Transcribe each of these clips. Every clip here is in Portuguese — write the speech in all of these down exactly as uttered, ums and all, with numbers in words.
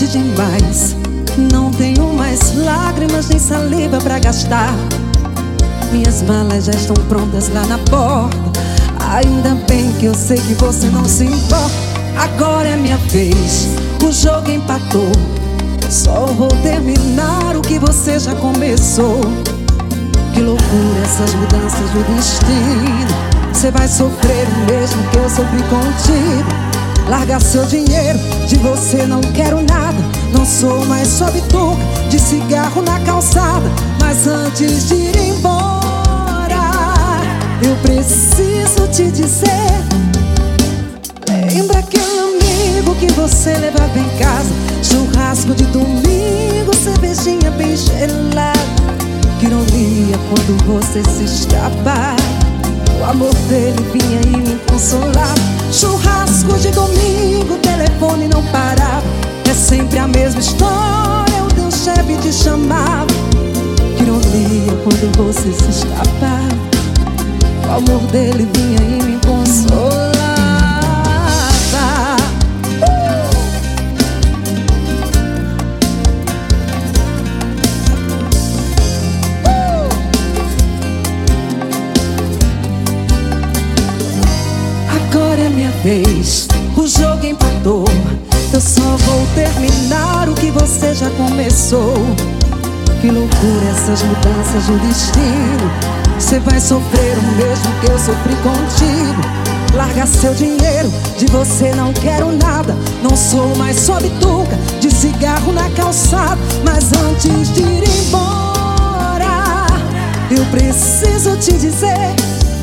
demais. Não tenho mais lágrimas nem saliva pra gastar. Minhas malas já estão prontas lá na porta. Ainda bem que eu sei que você não se importa. Agora é minha vez, o jogo empatou. Só vou terminar o que você já começou. Que loucura essas mudanças do destino. Você vai sofrer o mesmo que eu sofri contigo. Larga seu dinheiro, de você não quero nada. Não sou mais sua bituca de cigarro na calçada. Mas antes de ir embora, eu preciso te dizer: lembra aquele amigo que você levava em casa? Churrasco de domingo, cervejinha bem gelada. Que ironia quando você se escapava. O amor dele vinha e me consolava. Churrasco de domingo, o telefone não parava. É sempre a mesma história, o teu chefe te chamava. Que ironia quando você se escapava. O amor dele vinha e me consolava. Agora é minha vez, o jogo empatou. Eu só vou terminar o que você já começou. Que loucura essas mudanças do destino. Você vai sofrer o mesmo que eu sofri contigo. Larga seu dinheiro, de você não quero nada. Não sou mais sua bituca de cigarro na calçada. Mas antes de ir embora, eu preciso te dizer: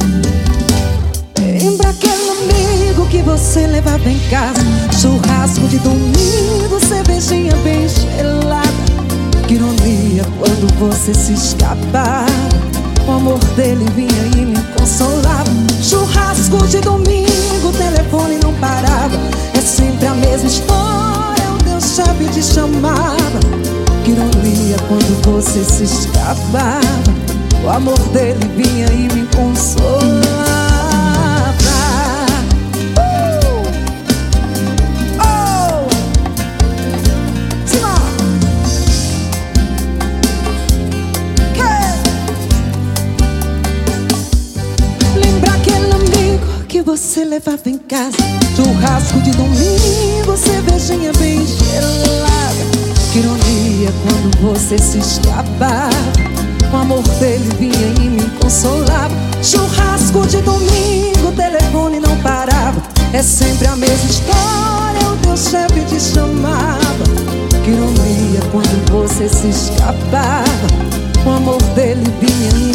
lembra aquele amigo que você levava em casa? Churrasco de domingo, cervejinha bem gelada. Que ironia quando você se escapava. O amor dele vinha e me consolava. Churrasco de domingo, o telefone não parava. É sempre a mesma história, o teu chefe te chamava. Que ironia quando você se escapava. O amor dele vinha e me consolava. Você levava em casa, churrasco de domingo, cervejinha bem gelada. Que ironia quando você se escapava. O amor dele vinha e me consolava. Churrasco de domingo, o telefone não parava. É sempre a mesma história, o teu chefe te chamava. Que ironia quando você se escapava. O amor dele vinha